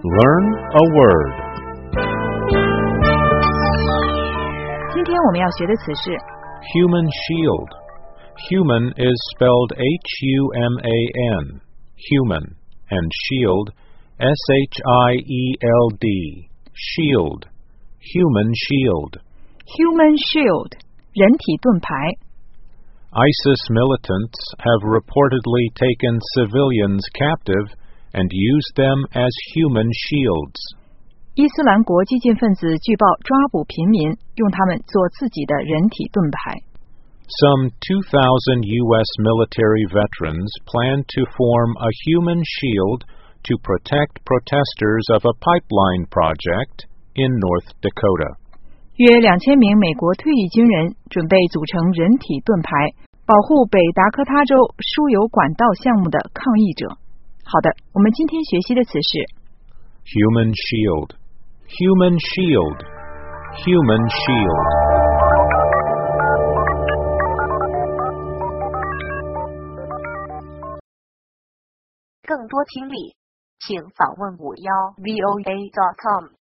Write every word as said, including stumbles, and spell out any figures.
Learn a word. 今天我们要学的词是 Human shield. Human is spelled H U M A N, human, and shield, S H I E L D, shield, human shield. Human shield 人体盾牌 ISIS militants have reportedly taken civilians captive and used them as human shields. 伊斯兰国激进分子据报抓捕平民，用他们做自己的人体盾牌。 Some two thousand U S military veterans plan to form a human shield to protect protesters of a pipeline project in North Dakota. 约两千名美国退役军人准备组成人体盾牌，保护北达科他州输油管道项目的抗议者。好的，我们今天学习的词是 Human shield. Human shield. Human shield. 更多听力，请访问五幺 V O A dot com。